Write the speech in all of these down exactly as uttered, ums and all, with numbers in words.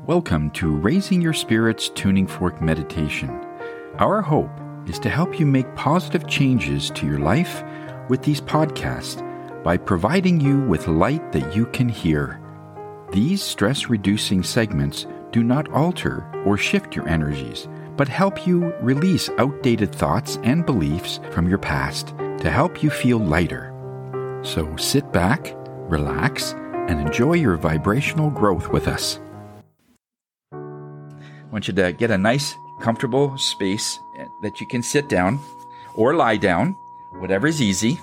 Welcome to Raising Your Spirits Tuning Fork Meditation. Our hope is to help you make positive changes to your life with these podcasts by providing you with light that you can hear. These stress-reducing segments do not alter or shift your energies, but help you release outdated thoughts and beliefs from your past to help you feel lighter. So sit back, relax, and enjoy your vibrational growth with us. I want you to get a nice, comfortable space that you can sit down or lie down, whatever is easy.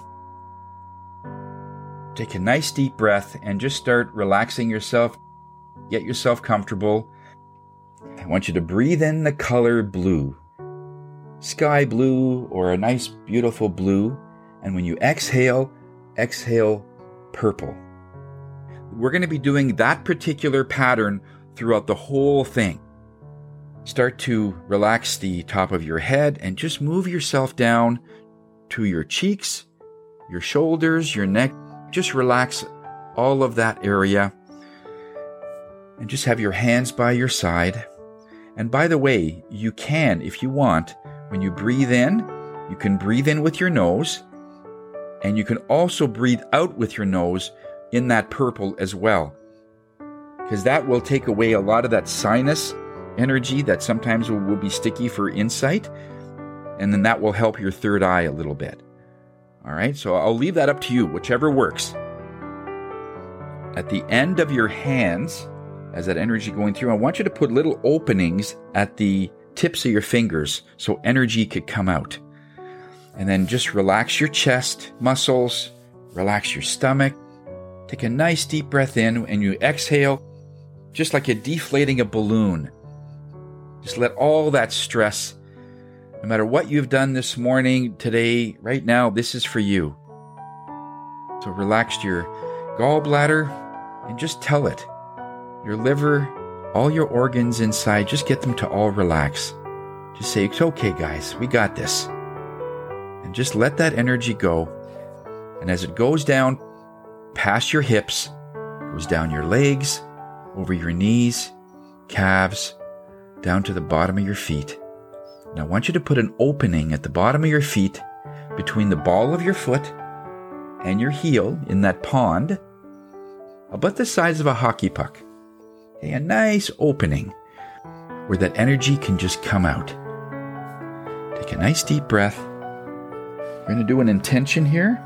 Take a nice deep breath and just start relaxing yourself. Get yourself comfortable. I want you to breathe in the color blue, sky blue or a nice, beautiful blue. And when you exhale, exhale purple. We're going to be doing that particular pattern throughout the whole thing. Start to relax the top of your head and just move yourself down to your cheeks, your shoulders, your neck. Just relax all of that area and just have your hands by your side. And by the way, you can, if you want, when you breathe in, you can breathe in with your nose, and you can also breathe out with your nose in that purple as well, because that will take away a lot of that sinus energy that sometimes will, will be sticky for insight, and then that will help your third eye a little bit. All right, so I'll leave that up to you, whichever works. At the end of your hands, as that energy going through, I want you to put little openings at the tips of your fingers so energy could come out. And then just relax your chest muscles, relax your stomach. Take a nice deep breath in, and you exhale just like you're deflating a balloon. Just let all that stress, no matter what you've done this morning, today, right now, this is for you. So relax your gallbladder and just tell it. Your liver, all your organs inside, just get them to all relax. Just say, it's okay, guys, we got this. And just let that energy go. And as it goes down past your hips, goes down your legs, over your knees, calves, down to the bottom of your feet. Now I want you to put an opening at the bottom of your feet between the ball of your foot and your heel in that pond, about the size of a hockey puck. Okay, a nice opening where that energy can just come out. Take a nice deep breath. We're going to do an intention here.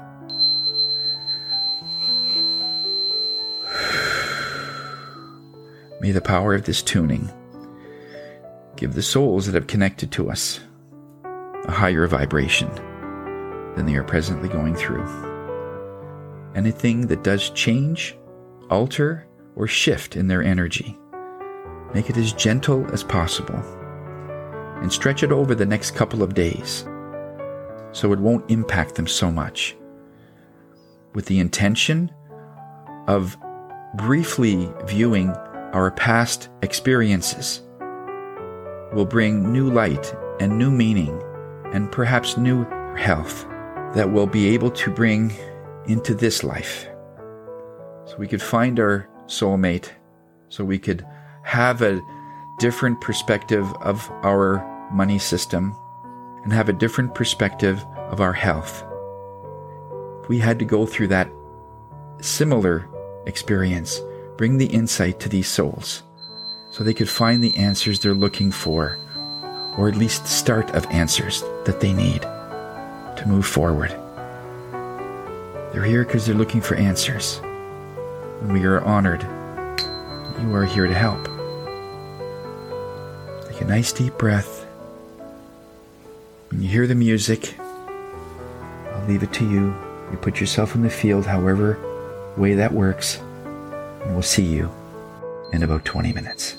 May the power of this tuning give the souls that have connected to us a higher vibration than they are presently going through. Anything that does change, alter, or shift in their energy, make it as gentle as possible and stretch it over the next couple of days so it won't impact them so much, with the intention of briefly viewing our past experiences will bring new light and new meaning and perhaps new health that we'll be able to bring into this life. So we could find our soulmate, so we could have a different perspective of our money system and have a different perspective of our health. If we had to go through that similar experience, bring the insight to these souls so they could find the answers they're looking for, or at least the start of answers that they need to move forward. They're here because they're looking for answers, and we are honored that you are here to help. Take a nice deep breath. When you hear the music, I'll leave it to you. You put yourself in the field however way that works, and we'll see you in about twenty minutes.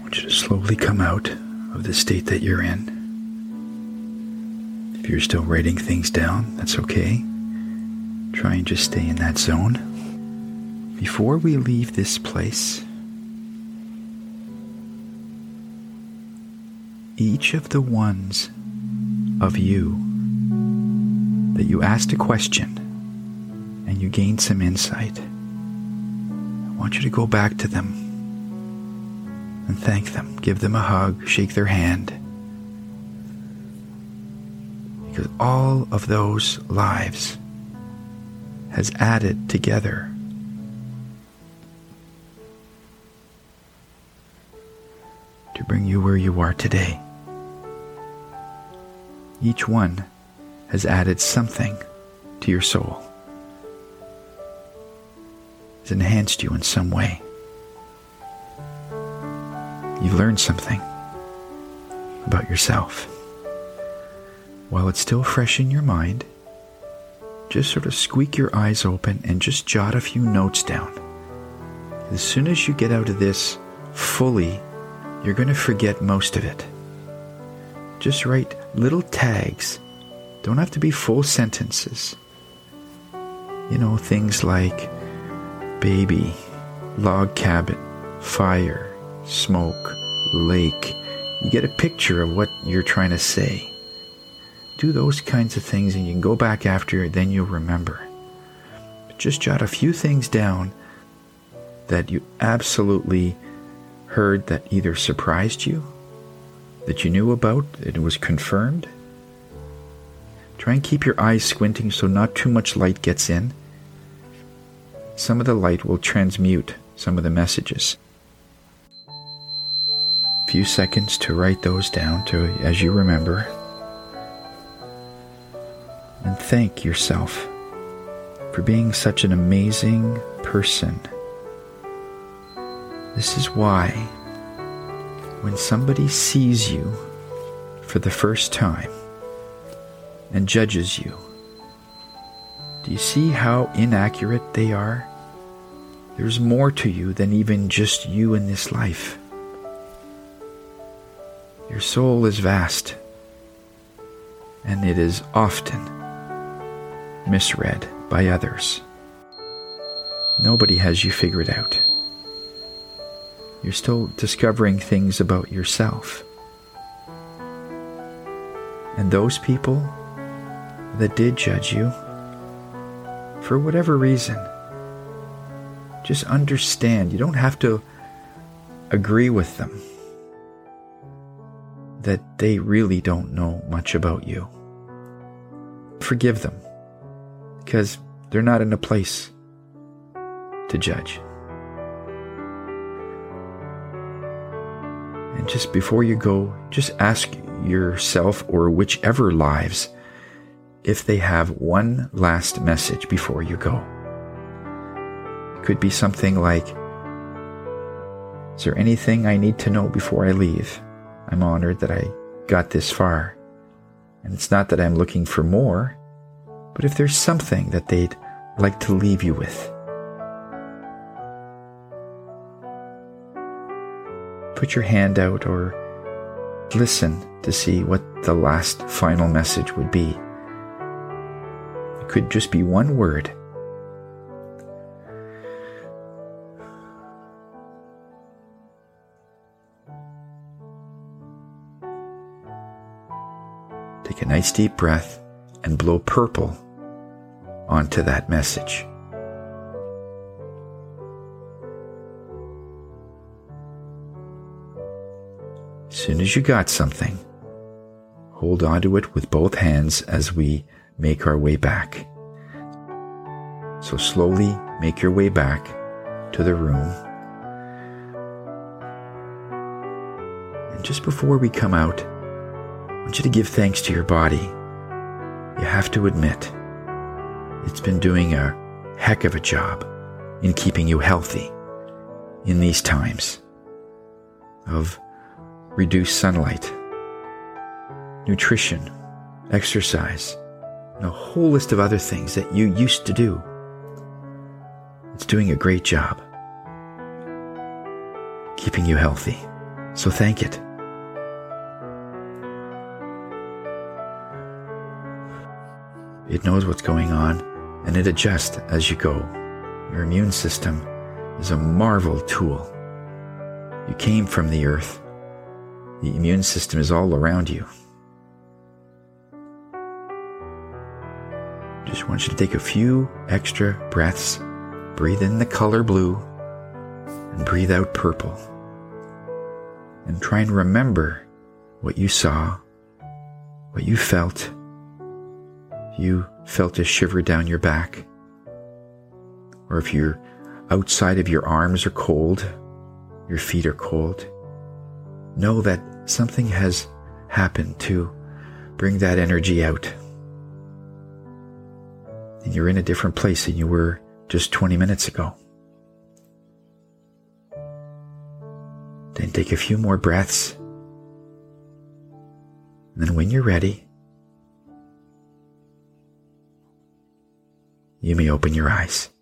want you to slowly come out of the state that you're in. If you're still writing things down, that's okay. Try and just stay in that zone. Before we leave this place, each of the ones of you that you asked a question and you gained some insight, I want you to go back to them and thank them. Give them a hug, shake their hand. Because all of those lives has added together to bring you where you are today. Each one has added something to your soul. It's enhanced you in some way. You've learned something about yourself. While it's still fresh in your mind, just sort of squeak your eyes open and just jot a few notes down. As soon as you get out of this fully, you're going to forget most of it. Just write little tags. Don't have to be full sentences. You know, things like baby, log cabin, fire, smoke, lake. You get a picture of what you're trying to say. Do those kinds of things and you can go back after, then you'll remember. But just jot a few things down that you absolutely heard that either surprised you, that you knew about, that it was confirmed. Try and keep your eyes squinting so not too much light gets in. Some of the light will transmute some of the messages. A few seconds to write those down to as you remember. And thank yourself for being such an amazing person. This is why when somebody sees you for the first time and judges you, do you see how inaccurate they are? There's more to you than even just you in this life. Your soul is vast, and it is often misread by others. Nobody has you figured out. You're still discovering things about yourself. And those people that did judge you, for whatever reason, just understand. You don't have to agree with them that they really don't know much about you. Forgive them, because they're not in a place to judge. And just before you go, just ask yourself or whichever lives if they have one last message before you go. It could be something like, is there anything I need to know before I leave? I'm honored that I got this far. And it's not that I'm looking for more, but if there's something that they'd like to leave you with, put your hand out or listen to see what the last final message would be. It could just be one word. Take a nice deep breath and blow purple onto that message. As soon as you got something, hold on to it with both hands as we make our way back. So slowly make your way back to the room. And just before we come out, I want you to give thanks to your body. You have to admit, it's been doing a heck of a job in keeping you healthy in these times of reduced sunlight, nutrition, exercise, and a whole list of other things that you used to do. It's doing a great job keeping you healthy. So thank it. It knows what's going on, and it adjusts as you go. Your immune system is a marvel tool. You came from the earth. The immune system is all around you. Just want you to take a few extra breaths. Breathe in the color blue and breathe out purple. And try and remember what you saw, what you felt. You felt a shiver down your back, or if you're outside of your arms are cold, your feet are cold, know that something has happened to bring that energy out. And you're in a different place than you were just twenty minutes ago. Then take a few more breaths. And then when you're ready, you may open your eyes.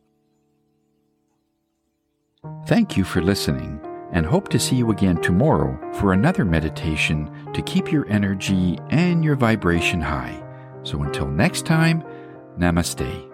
Thank you for listening, and hope to see you again tomorrow for another meditation to keep your energy and your vibration high. So until next time, Namaste.